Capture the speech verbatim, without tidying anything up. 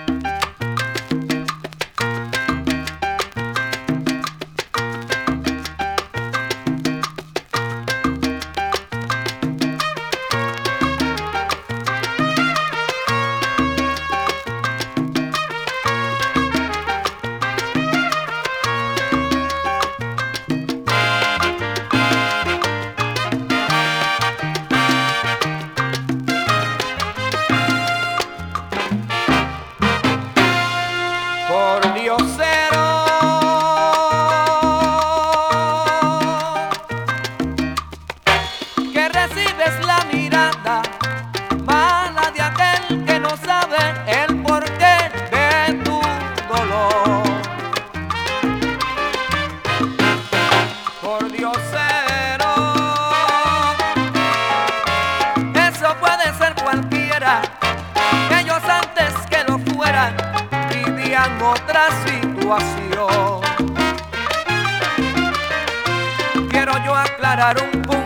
Por diosero, que recibes la mirada mala de aquel que no sabe el porqué de tu dolor. Por diosero, eso puede ser cualquiera, que ellos antes que lo fueran vivían otra situación. Quiero yo aclarar un punto